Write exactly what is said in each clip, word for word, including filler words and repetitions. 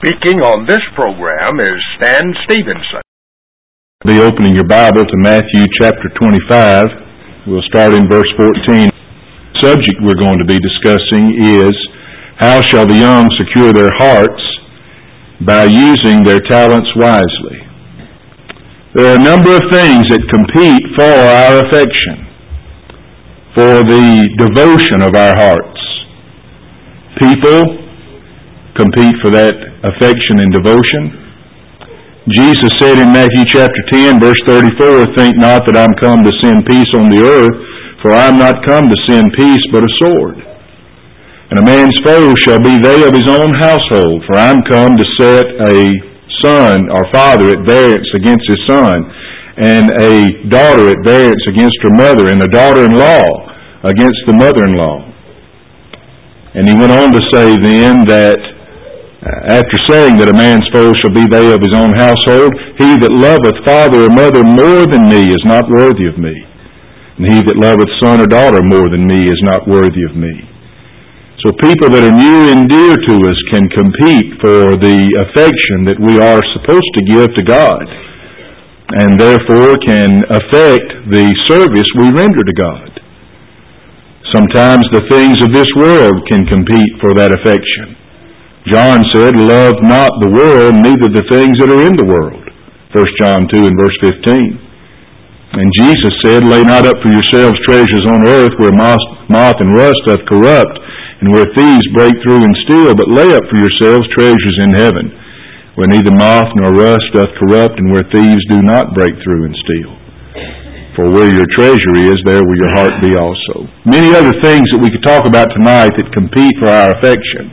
Speaking on this program is Stan Stevenson. Be opening your Bible to Matthew chapter twenty-five. We'll start in verse fourteen. The subject we're going to be discussing is, how shall the young secure their hearts by using their talents wisely? There are a number of things that compete for our affection, for the devotion of our hearts. People compete for that affection and devotion. Jesus said in Matthew chapter ten, verse thirty-four, "Think not that I'm come to send peace on the earth, for I'm not come to send peace, but a sword. And a man's foes shall be they of his own household, for I'm come to set a son or father at variance against his son, and a daughter at variance against her mother, and a daughter-in-law against the mother-in-law." And he went on to say then that, after saying that a man's foe shall be they of his own household, "He that loveth father or mother more than me is not worthy of me. And he that loveth son or daughter more than me is not worthy of me." So people that are near and dear to us can compete for the affection that we are supposed to give to God, and therefore can affect the service we render to God. Sometimes the things of this world can compete for that affection. John said, "Love not the world, neither the things that are in the world." First John two and verse fifteen. And Jesus said, "Lay not up for yourselves treasures on earth, where moth and rust doth corrupt, and where thieves break through and steal, but lay up for yourselves treasures in heaven, where neither moth nor rust doth corrupt, and where thieves do not break through and steal. For where your treasure is, there will your heart be also." Many other things that we could talk about tonight that compete for our affection.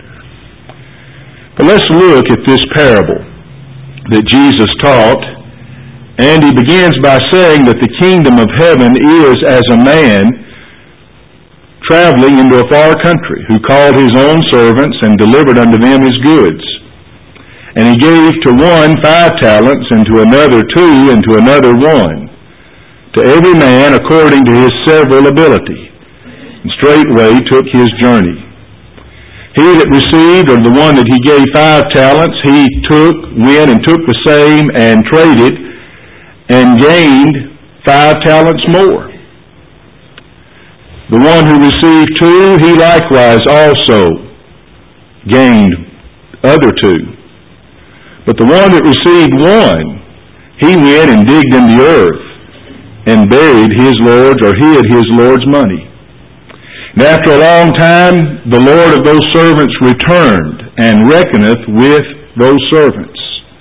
But let's look at this parable that Jesus taught, and he begins by saying that the kingdom of heaven is as a man traveling into a far country, who called his own servants and delivered unto them his goods. And he gave to one five talents, and to another two, and to another one, to every man according to his several ability, and straightway took his journey. He that received, or the one that he gave five talents, he took, went and took the same, and traded, and gained five talents more. The one who received two, he likewise also gained other two. But the one that received one, he went and digged in the earth, and buried his Lord's, or hid his Lord's money. And after a long time, the Lord of those servants returned, and reckoneth with those servants.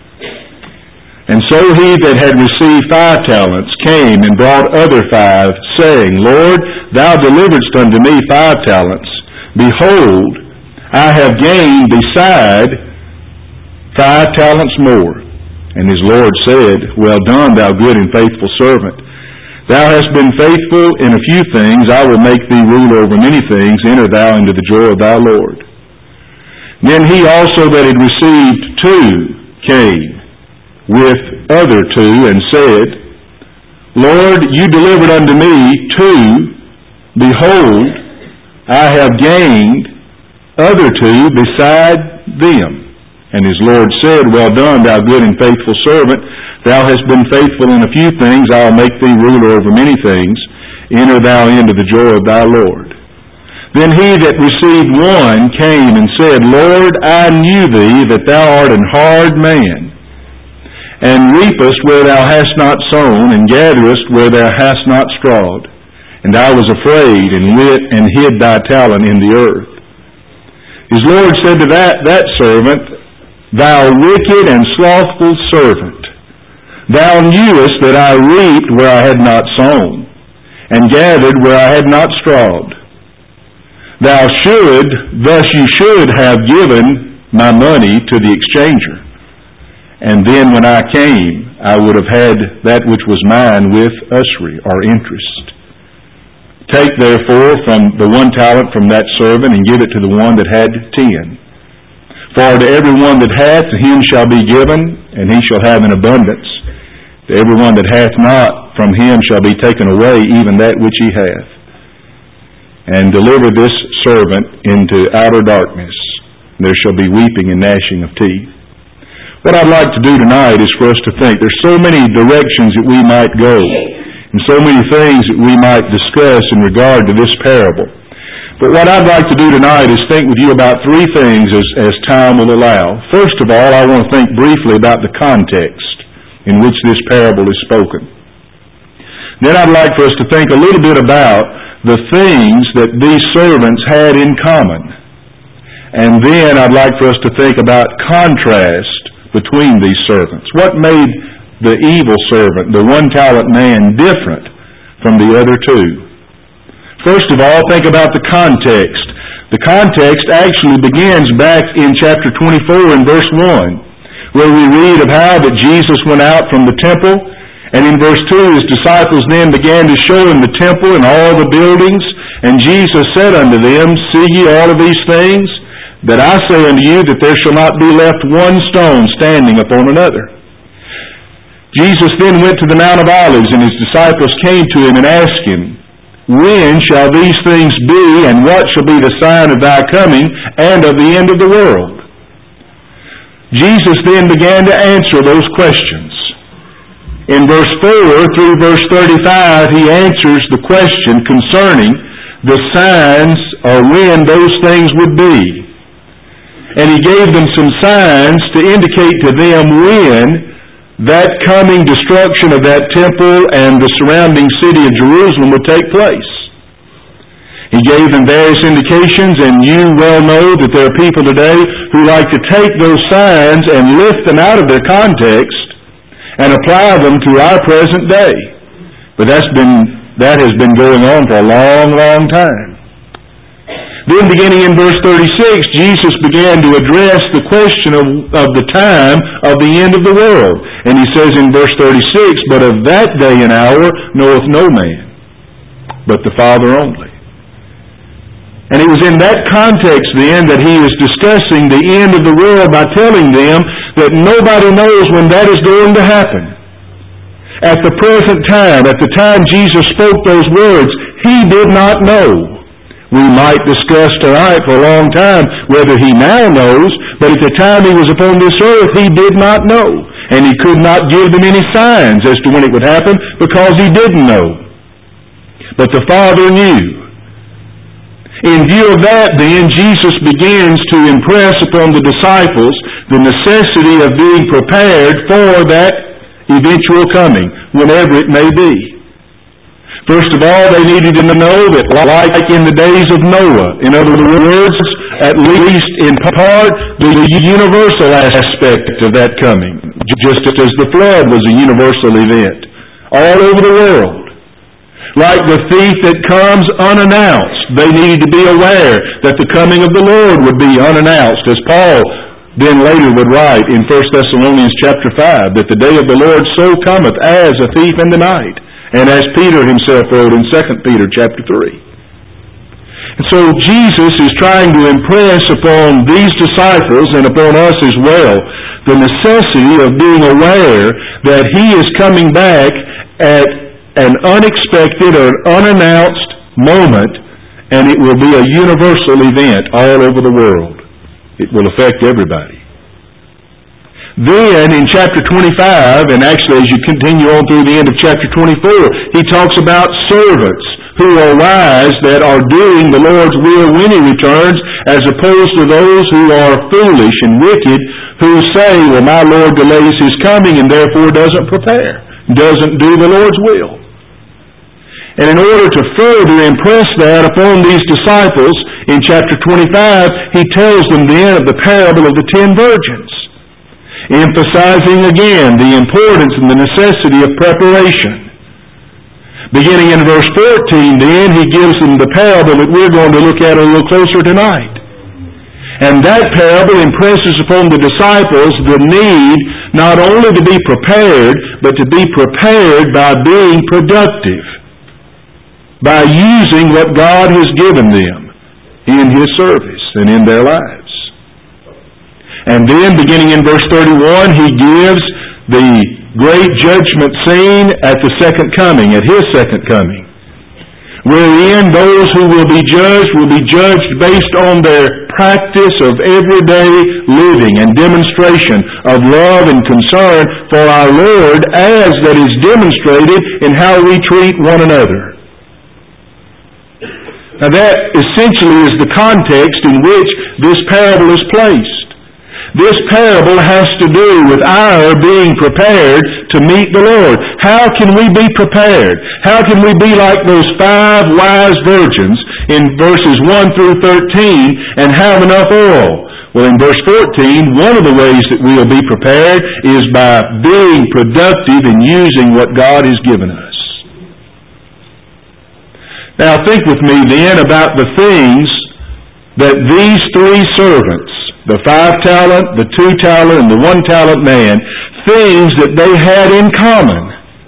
And so he that had received five talents came and brought other five, saying, "Lord, thou deliveredst unto me five talents. Behold, I have gained beside five talents more." And his Lord said, "Well done, thou good and faithful servant. Thou hast been faithful in a few things, I will make thee ruler over many things. Enter thou into the joy of thy Lord." Then he also that had received two came with other two, and said, "Lord, you delivered unto me two. Behold, I have gained other two beside them." And his Lord said, "Well done, thou good and faithful servant. Thou hast been faithful in a few things, I will make thee ruler over many things. Enter thou into the joy of thy Lord." Then he that received one came and said, "Lord, I knew thee, that thou art an hard man, and reapest where thou hast not sown, and gatherest where thou hast not strawed. And I was afraid, and went and hid thy talent in the earth." His Lord said to that, that servant, "Thou wicked and slothful servant, thou knewest that I reaped where I had not sown, and gathered where I had not strawed. Thou should, thus you should have given my money to the exchanger, and then when I came, I would have had that which was mine with usury," or interest. "Take therefore from the one talent from that servant, and give it to the one that had ten. For to every one that hath, to him shall be given, and he shall have an abundance. To every one that hath not, from him shall be taken away even that which he hath. And deliver this servant into outer darkness. There shall be weeping and gnashing of teeth." What I'd like to do tonight is for us to think. There's so many directions that we might go, and so many things that we might discuss in regard to this parable. But what I'd like to do tonight is think with you about three things as, as time will allow. First of all, I want to think briefly about the context in which this parable is spoken. Then I'd like for us to think a little bit about the things that these servants had in common. And then I'd like for us to think about contrast between these servants. What made the evil servant, the one-talent man, different from the other two? First of all, think about the context. The context actually begins back in chapter twenty-four and verse one, where we read of how that Jesus went out from the temple, and in verse two, his disciples then began to show him the temple and all the buildings, and Jesus said unto them, See ye all of these things? That I say unto you that there shall not be left one stone standing upon another. Jesus then went to the Mount of Olives, and his disciples came to him and asked him, When shall these things be, and what shall be the sign of thy coming and of the end of the world? Jesus then began to answer those questions. In verse four through verse thirty-five, he answers the question concerning the signs or when those things would be. And he gave them some signs to indicate to them when that coming destruction of that temple and the surrounding city of Jerusalem would take place. He gave them various indications, and you well know that there are people today who like to take those signs and lift them out of their context and apply them to our present day. But that's been, that has been going on for a long, long time. Then beginning in verse thirty-six, Jesus began to address the question of, of the time of the end of the world. And he says in verse thirty-six, But of that day and hour knoweth no man, but the Father only. And it was in that context then that he is discussing the end of the world by telling them that nobody knows when that is going to happen. At the present time, at the time Jesus spoke those words, he did not know. We might discuss tonight for a long time whether he now knows, but at the time he was upon this earth, he did not know. And he could not give them any signs as to when it would happen because he didn't know. But the Father knew. In view of that, then, Jesus begins to impress upon the disciples the necessity of being prepared for that eventual coming, whenever it may be. First of all, they needed to know that like in the days of Noah, in other words, at least in part, the universal aspect of that coming, just as the flood was a universal event, all over the world. Like the thief that comes unannounced, they needed to be aware that the coming of the Lord would be unannounced, as Paul then later would write in First Thessalonians chapter five, that the day of the Lord so cometh as a thief in the night. And as Peter himself wrote in Second Peter chapter three. And so Jesus is trying to impress upon these disciples and upon us as well the necessity of being aware that he is coming back at an unexpected or unannounced moment, and it will be a universal event all over the world. It will affect everybody. Then in chapter twenty-five, and actually as you continue on through the end of chapter twenty-four, he talks about servants who are wise that are doing the Lord's will when he returns, as opposed to those who are foolish and wicked who say, well, my Lord delays his coming and therefore doesn't prepare, doesn't do the Lord's will. And in order to further impress that upon these disciples, in chapter twenty-five, he tells them then of the parable of the ten virgins, emphasizing again the importance and the necessity of preparation. Beginning in verse fourteen, then, he gives them the parable that we're going to look at a little closer tonight. And that parable impresses upon the disciples the need not only to be prepared, but to be prepared by being productive, by using what God has given them in his service and in their lives. And then, beginning in verse thirty-one, he gives the great judgment scene at the second coming, at his second coming, wherein those who will be judged will be judged based on their practice of everyday living and demonstration of love and concern for our Lord, as that is demonstrated in how we treat one another. Now that essentially is the context in which this parable is placed. This parable has to do with our being prepared to meet the Lord. How can we be prepared? How can we be like those five wise virgins in verses one through thirteen and have enough oil? Well, in verse fourteen, one of the ways that we will be prepared is by being productive in using what God has given us. Now think with me then about the things that these three servants, the five-talent, the two-talent, and the one-talent man, things that they had in common.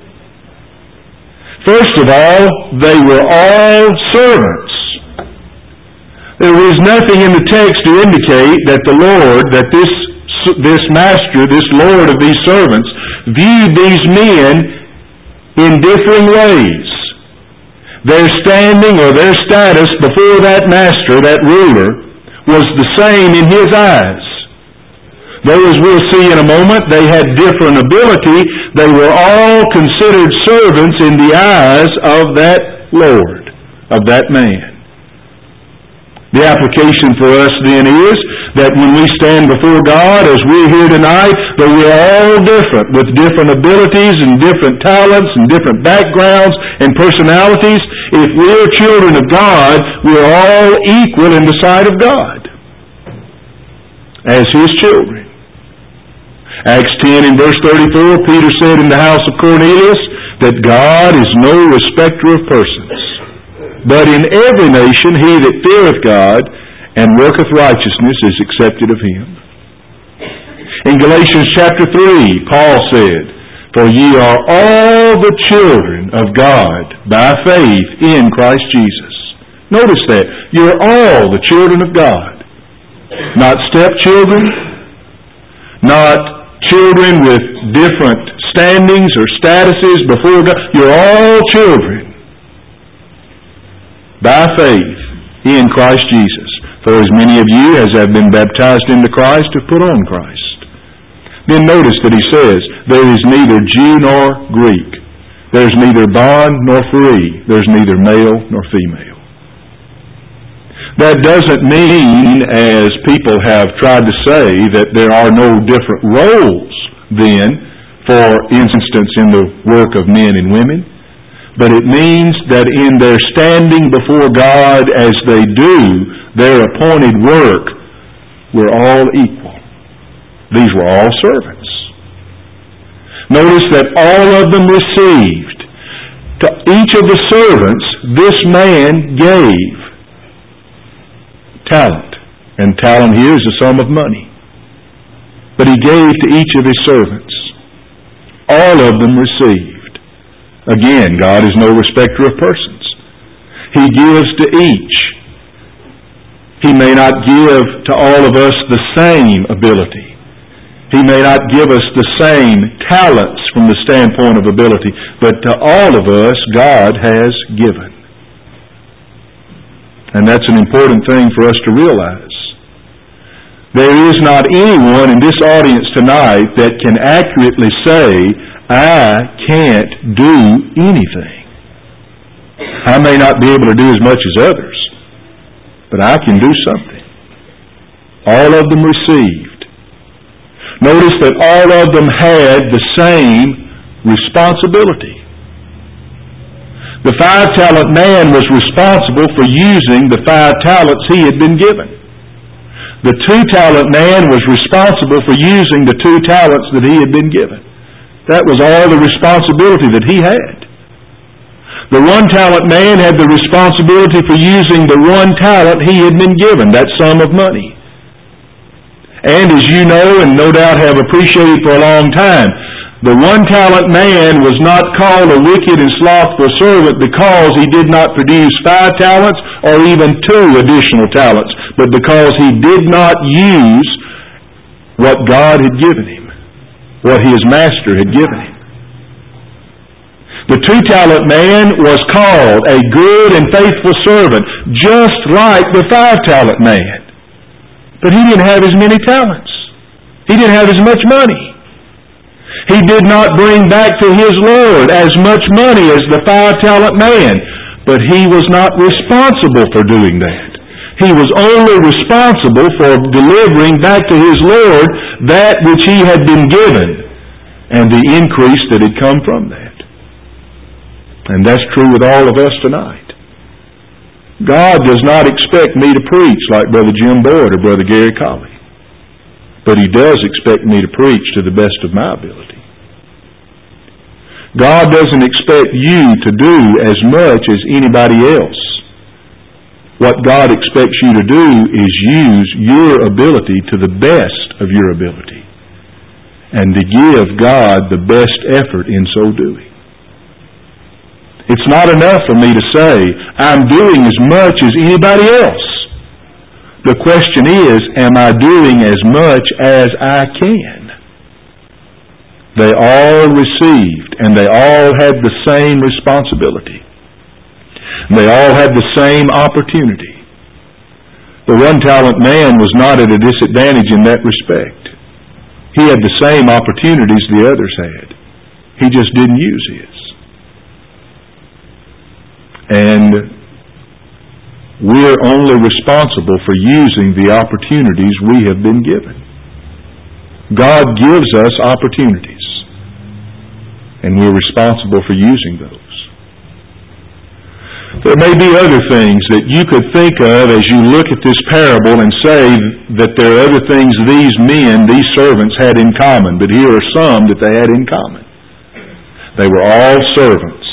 First of all, they were all servants. There is nothing in the text to indicate that the Lord, that this, this master, this Lord of these servants, viewed these men in differing ways. Their standing or their status before that master, that ruler, was the same in his eyes. Though, as we'll see in a moment, they had different ability, they were all considered servants in the eyes of that Lord, of that man. The application for us then is that when we stand before God, as we're here tonight, that we're all different, with different abilities and different talents and different backgrounds and personalities. If we're children of God, we're all equal in the sight of God as His children. Acts ten and verse thirty-four, Peter said in the house of Cornelius that God is no respecter of persons, but in every nation he that feareth God and worketh righteousness is accepted of Him. In Galatians chapter three, Paul said, for ye are all the children of God by faith in Christ Jesus. Notice that. You're all the children of God. Not stepchildren, not children with different standings or statuses before God. You're all children by faith in Christ Jesus. For as many of you as have been baptized into Christ have put on Christ. Then notice that he says, there is neither Jew nor Greek. There's neither bond nor free. There's neither male nor female. That doesn't mean, as people have tried to say, that there are no different roles then, for instance, in the work of men and women. But it means that in their standing before God as they do their appointed work, we're all equal. These were all servants. Notice that all of them received. To each of the servants, this man gave talent. And talent here is a sum of money. But he gave to each of his servants. All of them received. Again, God is no respecter of persons. He gives to each. He may not give to all of us the same ability. He may not give us the same talents from the standpoint of ability, but to all of us, God has given. And that's an important thing for us to realize. There is not anyone in this audience tonight that can accurately say, I can't do anything. I may not be able to do as much as others, but I can do something. All of them received. Notice that all of them had the same responsibility. The five-talent man was responsible for using the five talents he had been given. The two-talent man was responsible for using the two talents that he had been given. That was all the responsibility that he had. The one-talent man had the responsibility for using the one talent he had been given, that sum of money. And as you know, and no doubt have appreciated for a long time, the one-talent man was not called a wicked and slothful servant because he did not produce five talents or even two additional talents, but because he did not use what God had given him, what his master had given him. The two-talent man was called a good and faithful servant, just like the five-talent man. But he didn't have as many talents. He didn't have as much money. He did not bring back to his Lord as much money as the five-talent man, but he was not responsible for doing that. He was only responsible for delivering back to his Lord that which he had been given and the increase that had come from that. And that's true with all of us tonight. God does not expect me to preach like Brother Jim Boyd or Brother Gary Colley, but He does expect me to preach to the best of my ability. God doesn't expect you to do as much as anybody else. What God expects you to do is use your ability to the best of your ability and to give God the best effort in so doing. It's not enough for me to say, I'm doing as much as anybody else. The question is, am I doing as much as I can? They all received, and they all had the same responsibility. They all had the same opportunity. The one-talent man was not at a disadvantage in that respect. He had the same opportunities the others had. He just didn't use his. And we're only responsible for using the opportunities we have been given. God gives us opportunities, and we're responsible for using those. There may be other things that you could think of as you look at this parable and say that there are other things these men, these servants, had in common, but here are some that they had in common. They were all servants.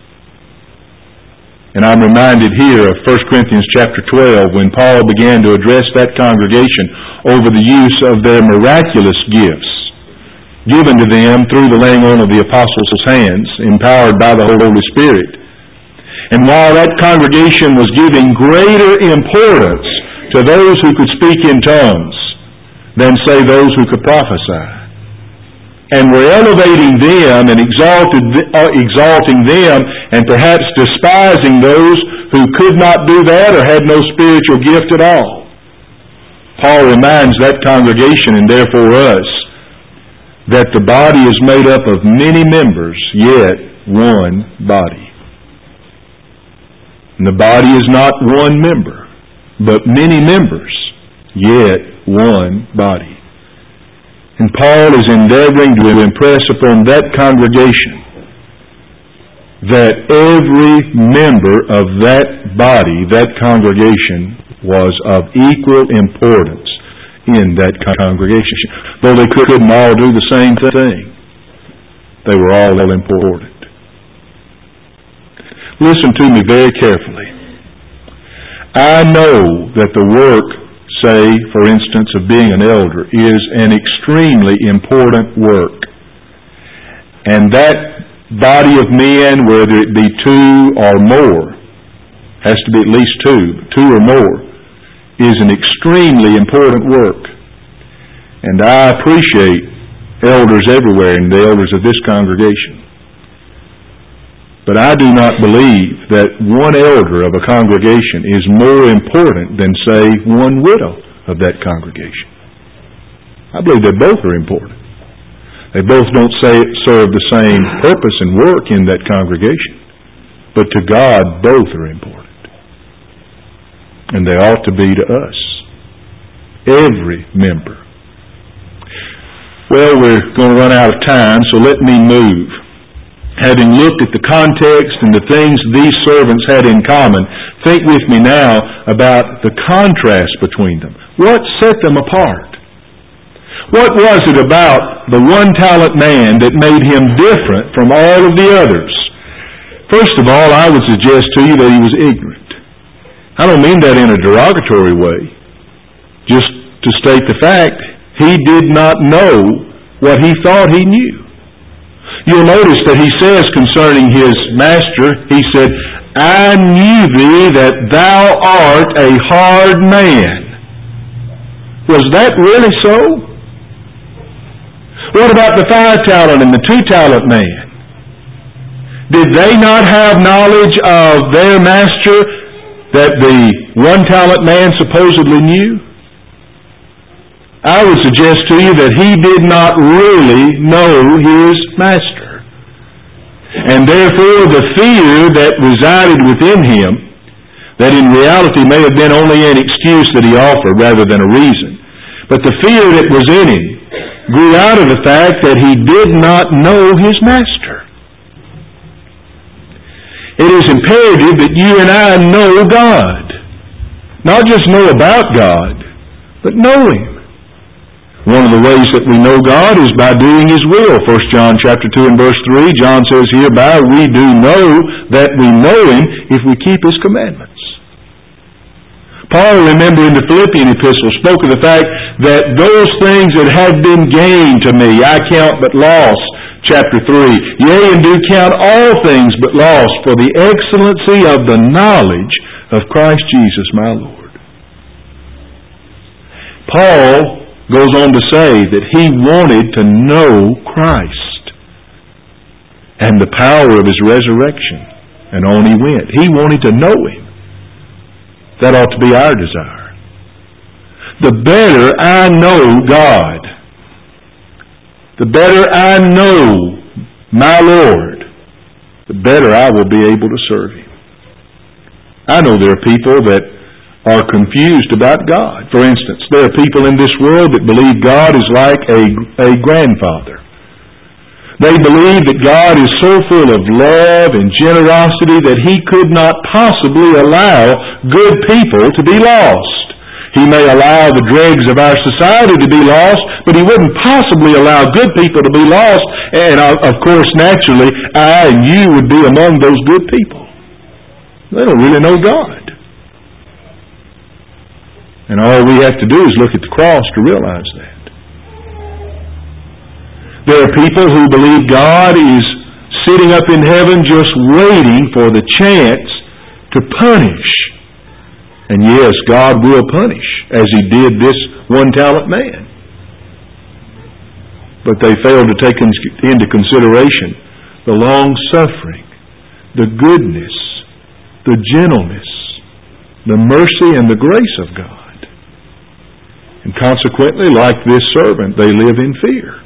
And I'm reminded here of First Corinthians chapter twelve when Paul began to address that congregation over the use of their miraculous gifts given to them through the laying on of the apostles' hands, empowered by the Holy Spirit. And while that congregation was giving greater importance to those who could speak in tongues than, say, those who could prophesy, and were elevating them and exalted, uh, exalting them and perhaps despising those who could not do that or had no spiritual gift at all, Paul reminds that congregation, and therefore us, that the body is made up of many members, yet one body. And the body is not one member, but many members, yet one body. And Paul is endeavoring to impress upon that congregation that every member of that body, that congregation, was of equal importance in that congregation. Though they couldn't all do the same thing, they were all important. Listen to me very carefully. I know that the work, say, for instance, of being an elder is an extremely important work. And that body of men, whether it be two or more, has to be at least two, two or more, is an extremely important work. And I appreciate elders everywhere and the elders of this congregation. But I do not believe that one elder of a congregation is more important than, say, one widow of that congregation. I believe they both are important. They both don't say, serve the same purpose and work in that congregation. But to God, both are important. And they ought to be to us. Every member. Well, we're going to run out of time, so let me move. Having looked at the context and the things these servants had in common, think with me now about the contrast between them. What set them apart? What was it about the one-talent man that made him different from all of the others? First of all, I would suggest to you that he was ignorant. I don't mean that in a derogatory way. Just to state the fact, he did not know what he thought he knew. You'll notice that he says concerning his master, he said, I knew thee that thou art a hard man. Was that really so? What about the five-talent and the two-talent man? Did they not have knowledge of their master that the one-talent man supposedly knew? I would suggest to you that he did not really know his master. And therefore the fear that resided within him, that in reality may have been only an excuse that he offered rather than a reason, but the fear that was in him grew out of the fact that he did not know his master. It is imperative that you and I know God. Not just know about God, but know Him. One of the ways that we know God is by doing His will. First John chapter two and verse three, John says, "Hereby we do know that we know Him if we keep His commandments." Paul, remember in the Philippian epistle, spoke of the fact that those things that had been gained to me, I count but loss. Chapter three, "Yea, and do count all things but loss for the excellency of the knowledge of Christ Jesus my Lord." Paul goes on to say that he wanted to know Christ and the power of His resurrection, and on he went. He wanted to know Him. That ought to be our desire. The better I know God, the better I know my Lord, the better I will be able to serve Him. I know there are people that are confused about God. For instance, there are people in this world that believe God is like a, a grandfather. They believe that God is so full of love and generosity that He could not possibly allow good people to be lost. He may allow the dregs of our society to be lost, but He wouldn't possibly allow good people to be lost. And of course, naturally, I and you would be among those good people. They don't really know God. And all we have to do is look at the cross to realize that. There are people who believe God is sitting up in heaven just waiting for the chance to punish. And yes, God will punish, as He did this one-talent man. But they fail to take into consideration the long-suffering, the goodness, the gentleness, the mercy, and the grace of God. And consequently, like this servant, they live in fear.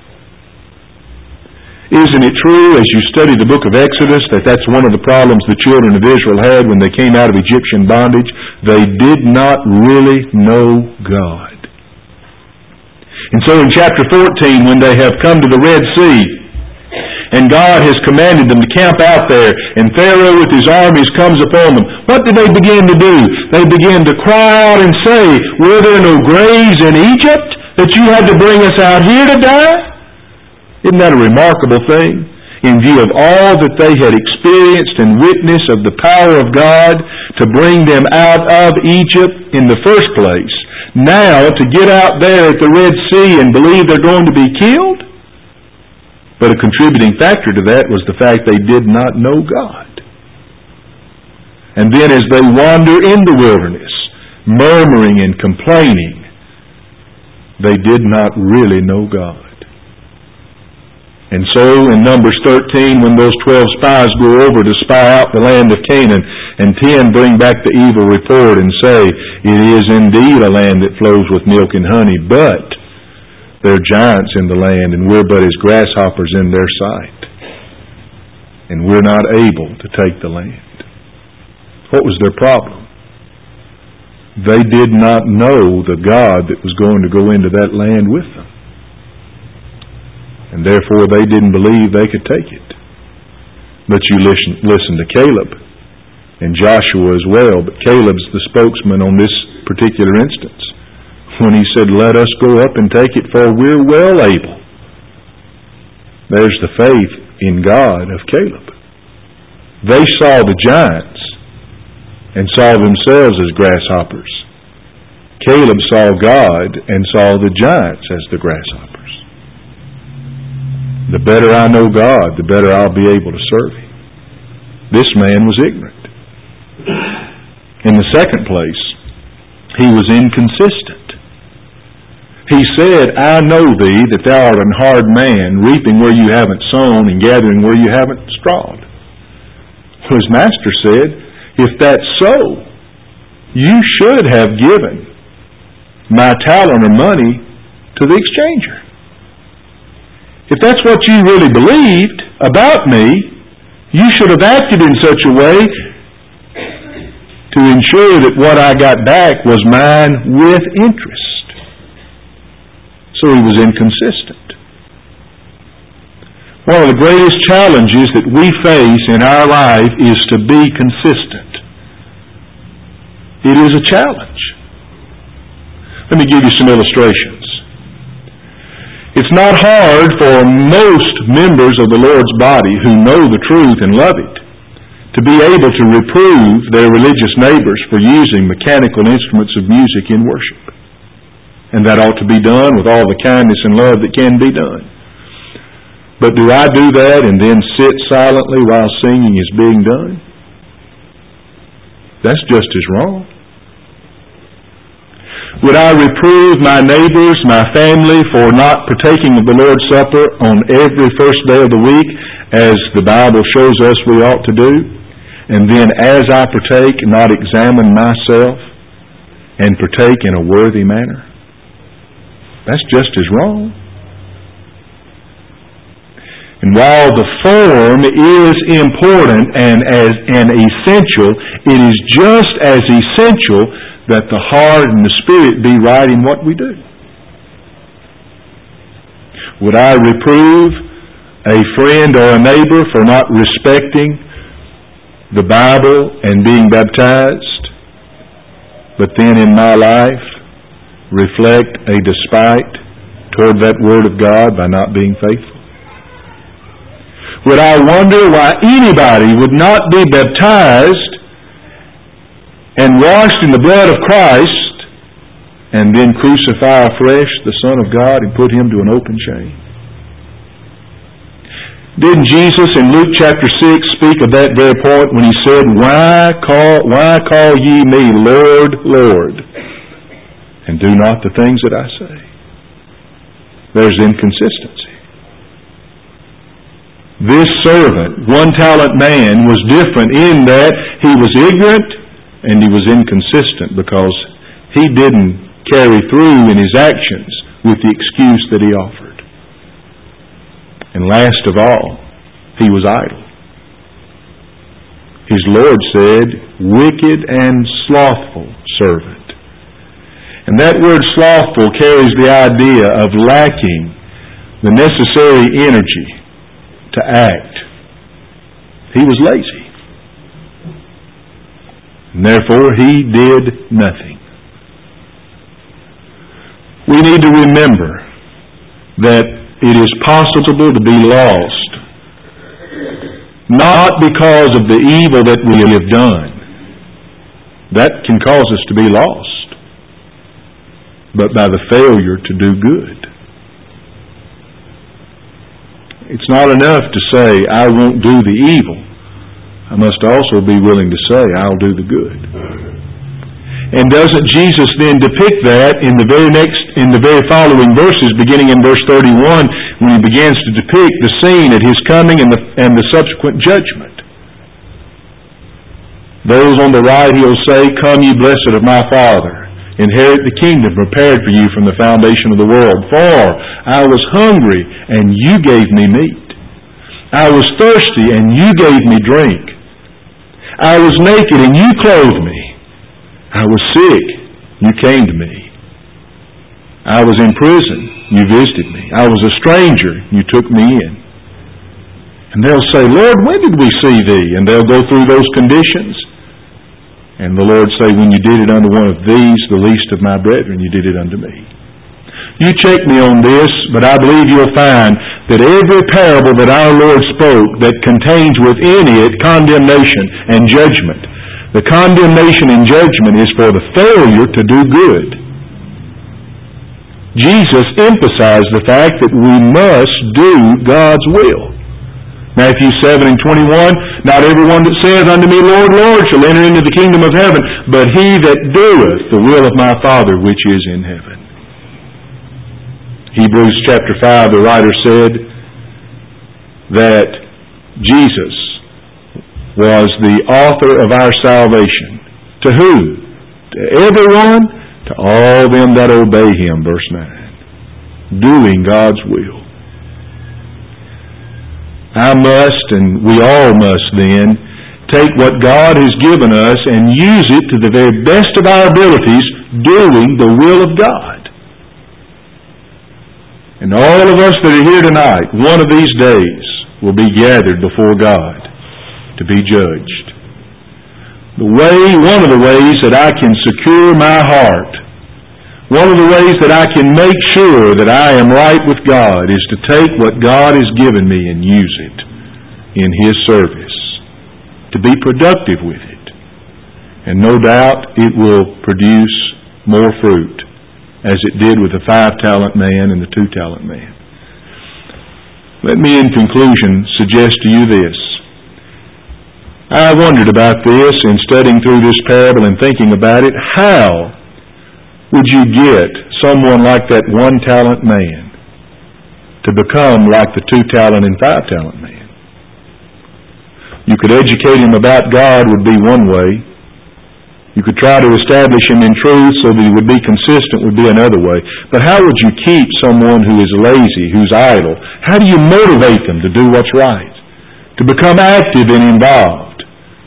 Isn't it true, as you study the book of Exodus, that that's one of the problems the children of Israel had when they came out of Egyptian bondage? They did not really know God. And so in chapter fourteen, when they have come to the Red Sea, and God has commanded them to camp out there, and Pharaoh with his armies comes upon them, what do they begin to do? They begin to cry out and say, "Were there no graves in Egypt that you had to bring us out here to die?" Isn't that a remarkable thing? In view of all that they had experienced and witnessed of the power of God to bring them out of Egypt in the first place, now to get out there at the Red Sea and believe they're going to be killed? But a contributing factor to that was the fact they did not know God. And then as they wander in the wilderness, murmuring and complaining, they did not really know God. And so in Numbers thirteen, when those twelve spies go over to spy out the land of Canaan, and ten bring back the evil report and say, "It is indeed a land that flows with milk and honey, but there are giants in the land, and we're but as grasshoppers in their sight. And we're not able to take the land." What was their problem? They did not know the God that was going to go into that land with them. And therefore they didn't believe they could take it. But you listen, listen to Caleb and Joshua as well. But Caleb's the spokesman on this particular instance, when he said, "Let us go up and take it, for we're well able." There's the faith in God of Caleb. They saw the giants and saw themselves as grasshoppers. Caleb saw God and saw the giants as the grasshoppers. The better I know God, the better I'll be able to serve Him. This man was ignorant. In the second place, he was inconsistent. He said, "I know thee, that thou art an hard man, reaping where you haven't sown and gathering where you haven't strawed." His master said, if that's so, you should have given my talent or money to the exchanger. If that's what you really believed about me, you should have acted in such a way to ensure that what I got back was mine with interest. So he was inconsistent. One of the greatest challenges that we face in our life is to be consistent. It is a challenge. Let me give you some illustrations. It's not hard for most members of the Lord's body who know the truth and love it to be able to reprove their religious neighbors for using mechanical instruments of music in worship. And that ought to be done with all the kindness and love that can be done. But do I do that and then sit silently while singing is being done? That's just as wrong. Would I reprove my neighbors, my family, for not partaking of the Lord's Supper on every first day of the week, as the Bible shows us we ought to do? And then as I partake, not examine myself and partake in a worthy manner? That's just as wrong. And while the form is important and as an essential, it is just as essential that the heart and the spirit be right in what we do. Would I reprove a friend or a neighbor for not respecting the Bible and being baptized, but then in my life reflect a despite toward that Word of God by not being faithful? Would I wonder why anybody would not be baptized and washed in the blood of Christ and then crucify afresh the Son of God and put Him to an open shame? Didn't Jesus in Luke chapter six speak of that very point when He said, Why call, why call ye me Lord, Lord, and do not the things that I say? There's inconsistency. This servant, one-talent man, was different in that he was ignorant and he was inconsistent because he didn't carry through in his actions with the excuse that he offered. And last of all, he was idle. His Lord said, wicked and slothful servant. And that word slothful carries the idea of lacking the necessary energy to act. He was lazy. And therefore, he did nothing. We need to remember that it is possible to be lost, not because of the evil that we have done. That can cause us to be lost, but by the failure to do good. It's not enough to say, I won't do the evil. I must also be willing to say, I'll do the good. And doesn't Jesus then depict that in the very next, in the very following verses, beginning in verse thirty-one, when he begins to depict the scene at his coming and the, and the subsequent judgment? Those on the right, he'll say, Come, ye blessed of my Father, inherit the kingdom prepared for you from the foundation of the world. For I was hungry, and you gave me meat. I was thirsty, and you gave me drink. I was naked, and you clothed me. I was sick, you came to me. I was in prison, you visited me. I was a stranger, you took me in. And they'll say, Lord, when did we see thee? And they'll go through those conditions. And the Lord say, when you did it unto one of these, the least of my brethren, you did it unto me. You check me on this, but I believe you'll find that every parable that our Lord spoke that contains within it condemnation and judgment. The condemnation and judgment is for the failure to do good. Jesus emphasized the fact that we must do God's will. Matthew seven and twenty-one, Not everyone that saith unto me, Lord, Lord, shall enter into the kingdom of heaven, but he that doeth the will of my Father which is in heaven. Hebrews chapter five, the writer said that Jesus was the author of our salvation. To who? To everyone, to all them that obey Him, verse nine. Doing God's will. I must, and we all must then, take what God has given us and use it to the very best of our abilities, doing the will of God. And all of us that are here tonight, one of these days, will be gathered before God to be judged. The way, one of the ways that I can secure my heart, one of the ways that I can make sure that I am right with God is to take what God has given me and use it in His service, to be productive with it. And no doubt it will produce more fruit, as it did with the five-talent man and the two-talent man. Let me, in conclusion, suggest to you this. I wondered about this in studying through this parable and thinking about it. How would you get someone like that one-talent man to become like the two-talent and five-talent man? You could educate him about God would be one way. You could try to establish him in truth so that he would be consistent would be another way. But how would you keep someone who is lazy, who's idle? How do you motivate them to do what's right? To become active and involved?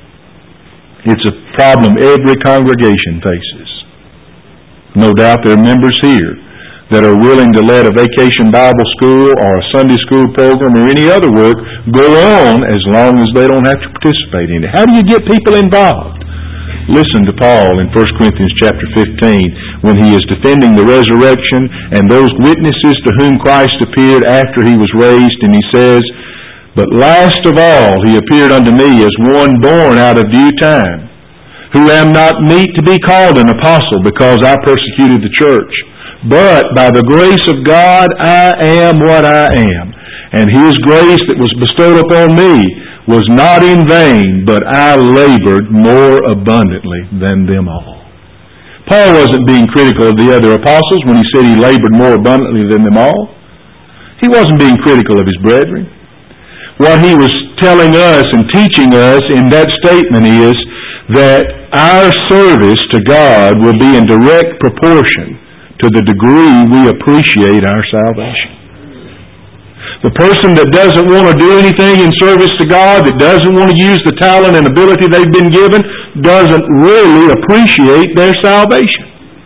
It's a problem every congregation faces. No doubt there are members here that are willing to let a vacation Bible school or a Sunday school program or any other work go on as long as they don't have to participate in it. How do you get people involved? Listen to Paul in First Corinthians chapter fifteen when he is defending the resurrection and those witnesses to whom Christ appeared after He was raised, and he says, "But last of all He appeared unto me as one born out of due time, who am not meet to be called an apostle because I persecuted the church. But by the grace of God I am what I am, and His grace that was bestowed upon me was not in vain, but I labored more abundantly than them all." Paul wasn't being critical of the other apostles when he said he labored more abundantly than them all. He wasn't being critical of his brethren. What he was telling us and teaching us in that statement is that our service to God will be in direct proportion to the degree we appreciate our salvation. The person that doesn't want to do anything in service to God, that doesn't want to use the talent and ability they've been given, doesn't really appreciate their salvation.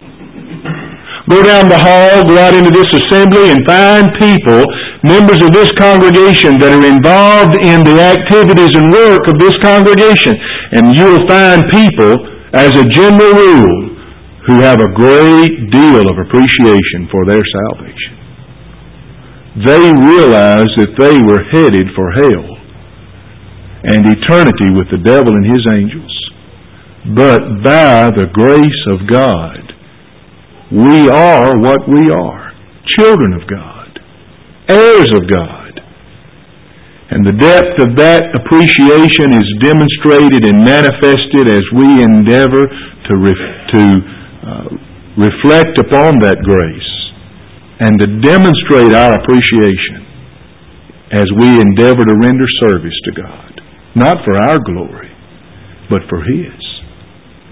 Go down the hall, go out into this assembly, and find people, members of this congregation, that are involved in the activities and work of this congregation. And you'll find people, as a general rule, who have a great deal of appreciation for their salvation. They realized that they were headed for hell and eternity with the devil and his angels. But by the grace of God, we are what we are, children of God, heirs of God. And the depth of that appreciation is demonstrated and manifested as we endeavor to, ref- to uh, reflect upon that grace and to demonstrate our appreciation as we endeavor to render service to God, not for our glory, but for His.